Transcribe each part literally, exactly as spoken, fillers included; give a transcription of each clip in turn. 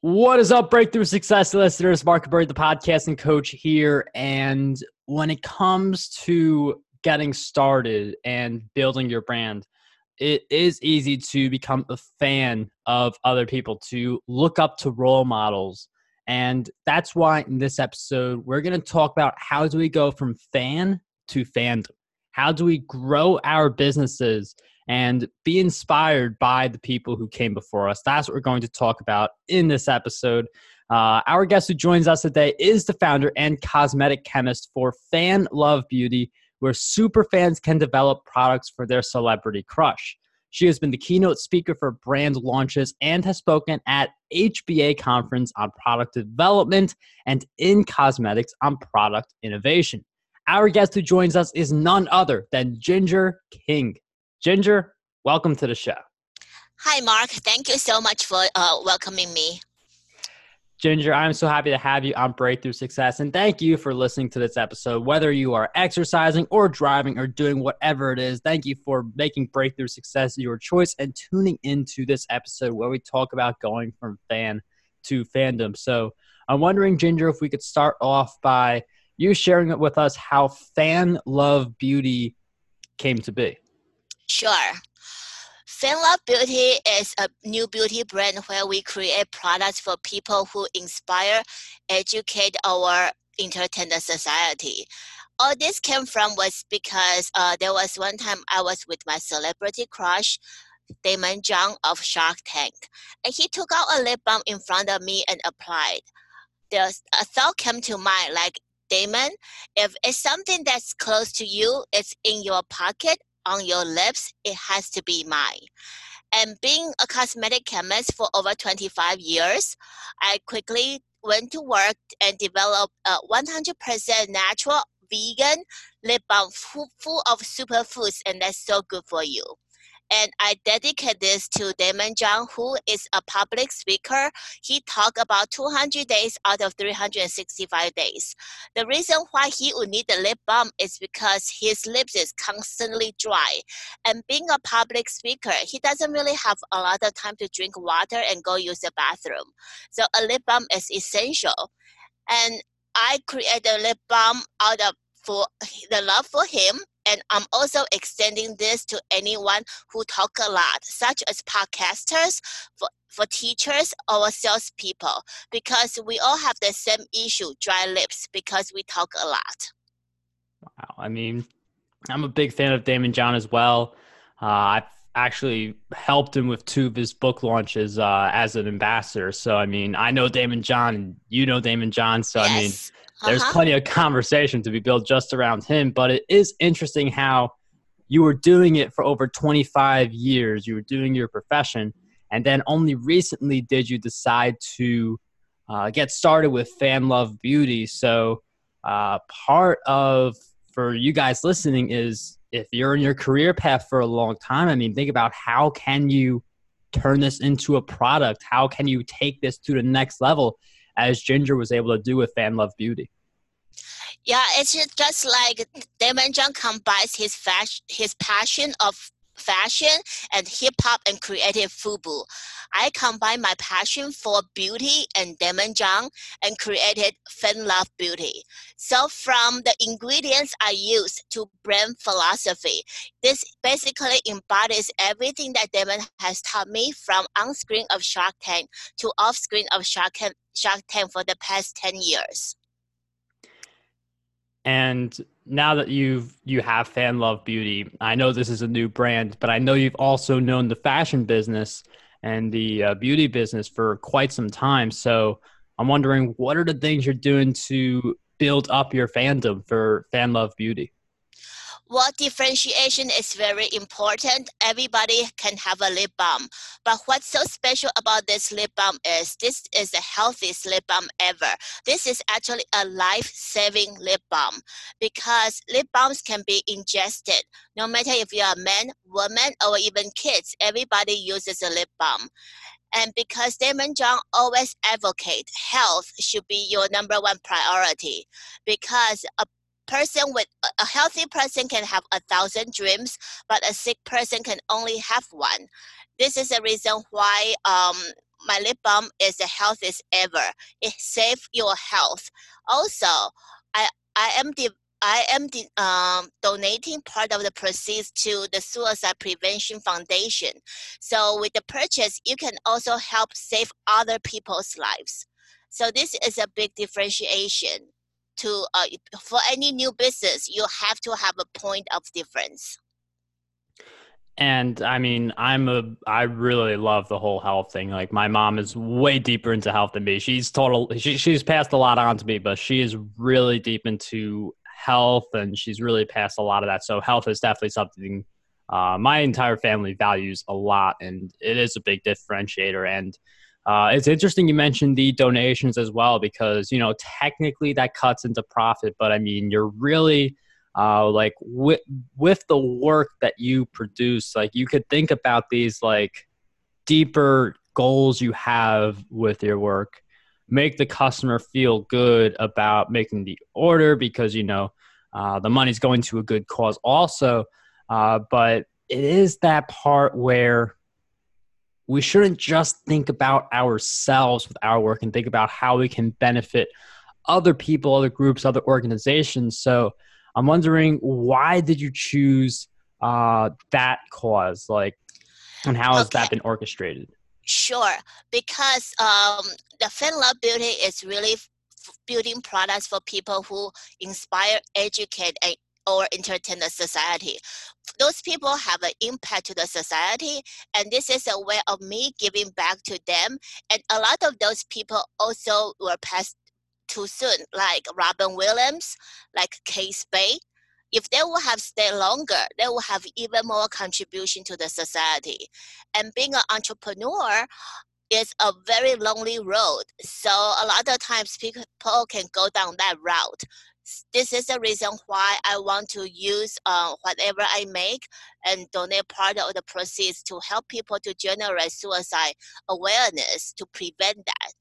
What is up, Breakthrough Success listeners? Mark Burry, the podcasting coach here. And when it comes to getting started and building your brand, it is easy to become a fan of other people, to look up to role models. And that's why in this episode, we're going to talk about how do we go from fan to fandom? How do we grow our businesses and be inspired by the people who came before us? That's what we're going to talk about in this episode. Uh, our guest who joins us today is the founder and cosmetic chemist for Fan Love Beauty, where super fans can develop products for their celebrity crush. She has been the keynote speaker for brand launches and has spoken at H B A conference on product development and in cosmetics on product innovation. Our guest who joins us is none other than Ginger King. Ginger, welcome to the show. Hi, Mark. Thank you so much for uh, welcoming me. Ginger, I'm so happy to have you on Breakthrough Success, and thank you for listening to this episode. Whether you are exercising or driving or doing whatever it is, thank you for making Breakthrough Success your choice and tuning into this episode where we talk about going from fan to fandom. So I'm wondering, Ginger, if we could start off by you sharing with us how Fan Love Beauty came to be. Sure. Fan Love Beauty is a new beauty brand where we create products for people who inspire, educate, or entertain the society. All this came from was because uh, there was one time I was with my celebrity crush, Daymond John of Shark Tank, and he took out a lip balm in front of me and applied. There's a thought came to mind like, Daymond, if it's something that's close to you, it's in your pocket, on your lips, it has to be mine. And being a cosmetic chemist for over twenty-five years, I quickly went to work and developed a one hundred percent natural vegan lip balm full, full of superfoods, and that's so good for you. And I dedicate this to Daymond John, who is a public speaker. He talked about two hundred days out of three hundred sixty-five days. The reason why he would need the lip balm is because his lips is constantly dry. And being a public speaker, he doesn't really have a lot of time to drink water and go use the bathroom. So a lip balm is essential. And I created a lip balm out of for the love for him. And I'm also extending this to anyone who talk a lot, such as podcasters, for, for teachers, or salespeople, because we all have the same issue, dry lips, because we talk a lot. Wow. I mean, I'm a big fan of Daymond John as well. Uh, I've actually helped him with two of his book launches uh, as an ambassador. So, I mean, I know Daymond John and you know Daymond John. So, Yes. I mean, there's uh-huh. plenty of conversation to be built just around him, but it is interesting how you were doing it for over twenty-five years. You were doing your profession, and then only recently did you decide to uh, get started with Fan Love Beauty. So uh, part of, for you guys listening, is if you're in your career path for a long time, I mean, think about how can you turn this into a product? How can you take this to the next level, as Ginger was able to do with Fan Love Beauty? Yeah, it's just like Daymond John combines his fashion, his passion of fashion and hip-hop and creative FUBU. I combine my passion for beauty and Daymond John and created Fan Love Beauty. So from the ingredients I use to brand philosophy, this basically embodies everything that Daymond has taught me from on-screen of Shark Tank to off-screen of Shark Tank, Shark Tank for the past ten years. And now that you've you have Fan Love Beauty, I know this is a new brand, but I know you've also known the fashion business and the uh, beauty business for quite some time. So I'm wondering, what are the things you're doing to build up your fandom for Fan Love Beauty? Well, differentiation is very important. Everybody can have a lip balm. But what's so special about this lip balm is this is the healthiest lip balm ever. This is actually a life-saving lip balm because lip balms can be ingested. No matter if you're a man, woman, or even kids, everybody uses a lip balm. And because Daymond John always advocate health should be your number one priority, because a person with a healthy person can have a thousand dreams, but a sick person can only have one. This is the reason why um, my lip balm is the healthiest ever. It saves your health. Also, I I am the I am the, um, donating part of the proceeds to the Suicide Prevention Foundation. So with the purchase, you can also help save other people's lives. So this is a big differentiation. To uh, for any new business, you have to have a point of difference. And I mean, I'm a, I really love the whole health thing. Like my mom is way deeper into health than me. She's total, she, she's passed a lot on to me, but she is really deep into health and she's really passed a lot of that. So health is definitely something uh, my entire family values a lot. And it is a big differentiator. And uh, it's interesting you mentioned the donations as well, because, you know, technically that cuts into profit, but I mean, you're really, Uh, like with, with the work that you produce, like you could think about these like deeper goals you have with your work, make the customer feel good about making the order because, you know, uh, the money's going to a good cause also. Uh, but it is that part where we shouldn't just think about ourselves with our work and think about how we can benefit other people, other groups, other organizations. So I'm wondering, why did you choose uh, that cause? Like, and how has Okay. that been orchestrated? Sure, because um, the FinLove Beauty is really f- building products for people who inspire, educate, and, or entertain the society. Those people have an impact to the society, and this is a way of me giving back to them. And a lot of those people also were passed too soon, like Robin Williams, like Kate Spade. If they would have stayed longer, they will have even more contribution to the society. And being an entrepreneur is a very lonely road. So a lot of times people can go down that route. This is the reason why I want to use uh, whatever I make and donate part of the proceeds to help people to generate suicide awareness to prevent that.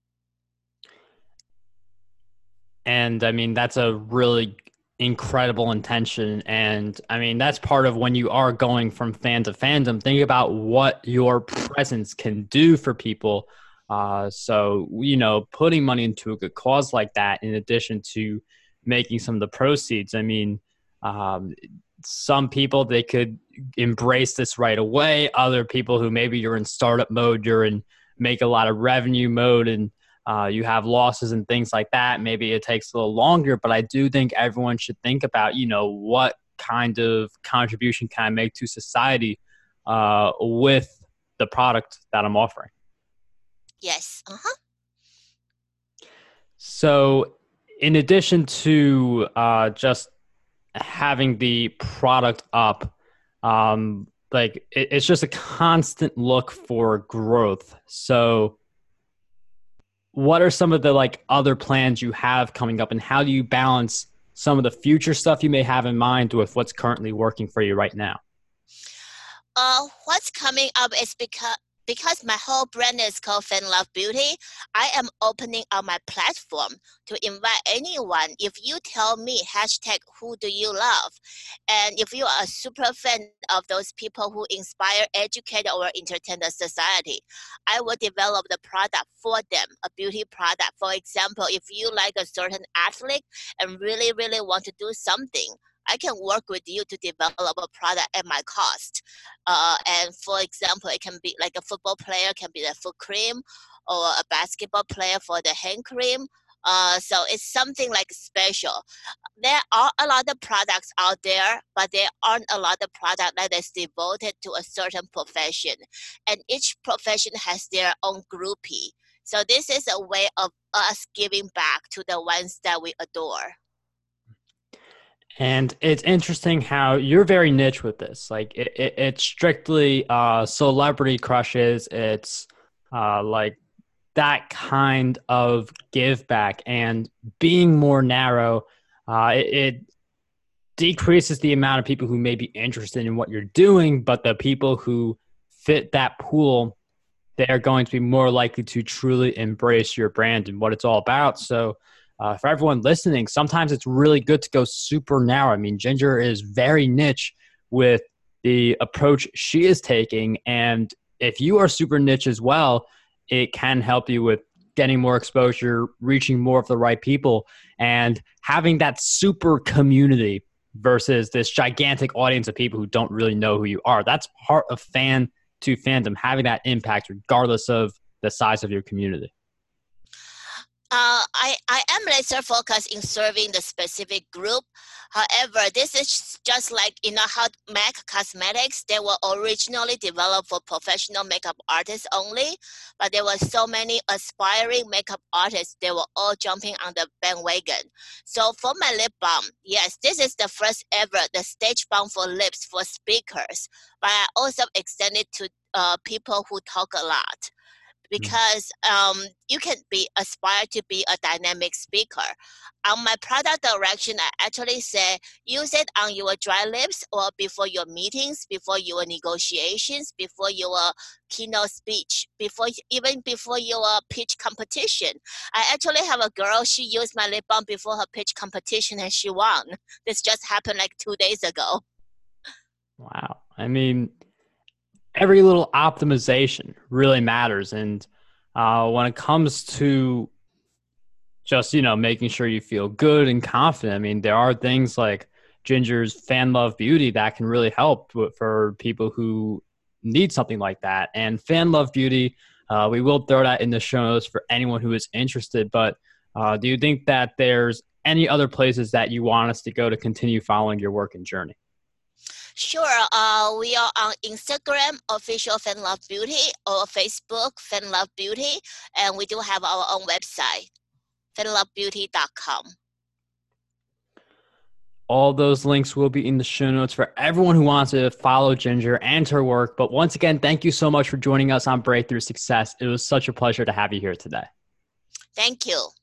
And I mean, that's a really incredible intention. And I mean, that's part of when you are going from fan to fandom, think about what your presence can do for people. Uh, so, you know, putting money into a good cause like that, in addition to making some of the proceeds, I mean, um, some people, they could embrace this right away. Other people who maybe you're in startup mode, you're in make a lot of revenue mode, and Uh, you have losses and things like that. Maybe it takes a little longer, but I do think everyone should think about, you know, what kind of contribution can I make to society uh, with the product that I'm offering. Yes. Uh-huh. So in addition to uh, just having the product up, um, like it, it's just a constant look for growth. So what are some of the like other plans you have coming up, and how do you balance some of the future stuff you may have in mind with what's currently working for you right now? Uh, what's coming up is because because my whole brand is called FinLove Beauty. I am opening up my platform to invite anyone. If you tell me hashtag who do you love, and if you are a super fan of those people who inspire, educate, or entertain the society, I will develop the product for them, a beauty product. For example, if you like a certain athlete and really, really want to do something, I can work with you to develop a product at my cost. Uh, and for example, it can be like a football player can be the foot cream, or a basketball player for the hand cream. Uh, so it's something like special. There are a lot of products out there, but there aren't a lot of product that is devoted to a certain profession. And each profession has their own groupie. So this is a way of us giving back to the ones that we adore. And it's interesting how you're very niche with this. Like it, it, it's strictly uh, celebrity crushes. It's uh, like that kind of give back, and being more narrow, uh, it, it decreases the amount of people who may be interested in what you're doing, but the people who fit that pool, they're going to be more likely to truly embrace your brand and what it's all about. So uh, for everyone listening, sometimes it's really good to go super narrow. I mean, Ginger is very niche with the approach she is taking. And if you are super niche as well, it can help you with getting more exposure, reaching more of the right people, and having that super community versus this gigantic audience of people who don't really know who you are. That's part of fan to fandom, having that impact regardless of the size of your community. Uh, I, I am laser focused in serving the specific group. However, this is just like, you know, how MAC Cosmetics, they were originally developed for professional makeup artists only, but there were so many aspiring makeup artists, they were all jumping on the bandwagon. So for my lip balm, yes, this is the first ever, the stage balm for lips for speakers, but I also extended to uh, people who talk a lot. Because um, you can be aspire to be a dynamic speaker. On my product direction, I actually say use it on your dry lips or before your meetings, before your negotiations, before your keynote speech, before even before your pitch competition. I actually have a girl, she used my lip balm before her pitch competition and she won. This just happened like two days ago. Wow. I mean, every little optimization really matters. And uh, when it comes to just, you know, making sure you feel good and confident, I mean, there are things like Ginger's Fan Love Beauty that can really help for people who need something like that. And Fan Love Beauty, uh, we will throw that in the show notes for anyone who is interested. But uh, do you think that there's any other places that you want us to go to continue following your work and journey? Sure. Uh, we are on Instagram, official Fan Love Beauty, or Facebook, Fan Love Beauty, and we do have our own website, fan love beauty dot com. All those links will be in the show notes for everyone who wants to follow Ginger and her work. But once again, thank you so much for joining us on Breakthrough Success. It was such a pleasure to have you here today. Thank you.